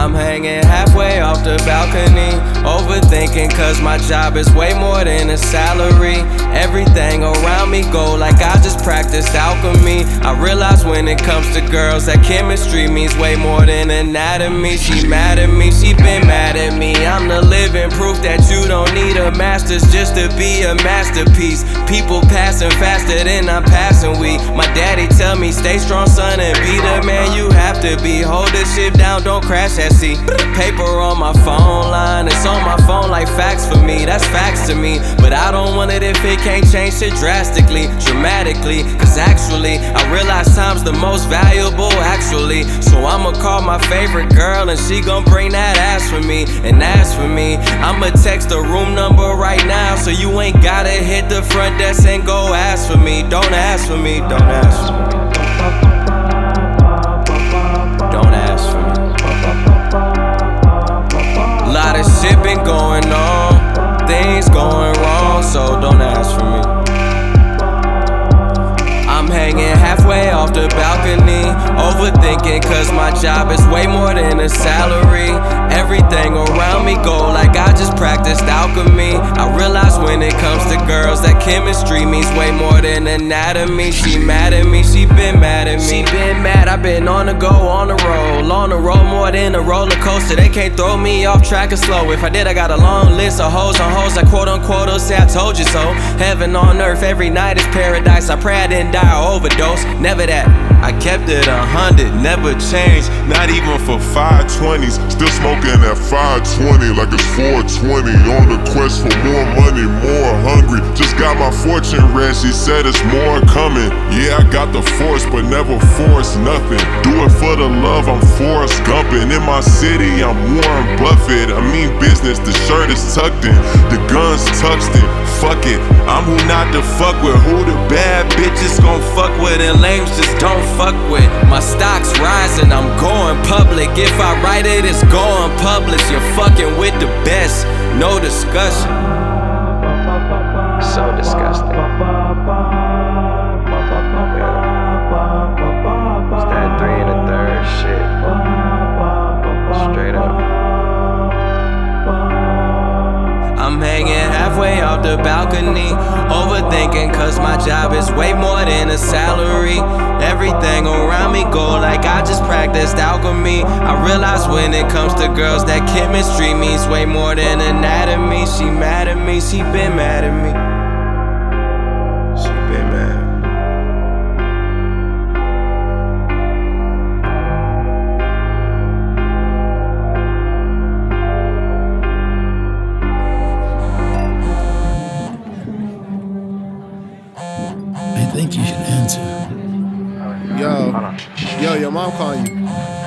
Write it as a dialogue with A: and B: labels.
A: I'm hanging halfway off the balcony, overthinking cause my job is way more than a salary. Everything around me go like I just practiced alchemy. I realize when it comes to girls that chemistry means way more than anatomy. She mad at me, she been mad at me. I'm the living proof that you don't need a master's just to be a masterpiece. People passing faster than I'm passing weed. My daddy tell me stay strong son and be the man you have to be. Hold this shit down, don't crash at sea. Paper on my phone line, it's on my phone like facts for me. That's facts to me, but I don't want it if it can't change shit drastically, dramatically. Cause actually, I realize time's the most valuable actually. So I'ma call my favorite girl and she gon' bring that ass for me. And ask for me, I'ma text the room number right now, so you ain't gotta hit the front desk and go ask for me. Don't ask for me, don't ask for me. Don't ask for me. A lot of shit been going on, things going wrong, so don't ask for me. I'm hanging halfway off the balcony, overthinking cause my job is way more than a salary. Everything around me go like I just practiced alchemy. I realize when it comes to girls that chemistry means way more than anatomy. She mad at me, she been mad at me. She been mad, I been on the go, on the road more than a roller coaster. They can't throw me off track or slow. If I did, I got a long list of hoes on hoes. I quote unquote, will say I told you so. Heaven on earth, every night is paradise. I pray I didn't die or overdose, never that.
B: I kept it 100, never changed, not even for 520s. Still smoking at 520 like it's 420. On the quest for more money, more hungry. Just got my fortune read, she said it's more coming. Yeah, I got the force, but never force nothing. Do it for the love, I'm Forrest Gumping. In my city, I'm Warren Buffett. I mean business, the shirt is tucked in, the gun's tucked in. Fuck it, I'm who not to fuck with. Who the bad bitches gon' fuck with and lames just don't fuck with.
A: My stock's rising, I'm going public. If I write it, it's going published. You're fucking with the best, no discussion. So disgusting. It's that 3 1/3 shit. Straight up. I'm hanging halfway off the balcony, overthinking cause my job is way more than a salary. Everything around me go like I just practiced alchemy. I realize when it comes to girls that chemistry means way more than anatomy. She mad at me, she been mad at me. She been mad.
C: I think you should answer.
D: Yo, your mom calling you.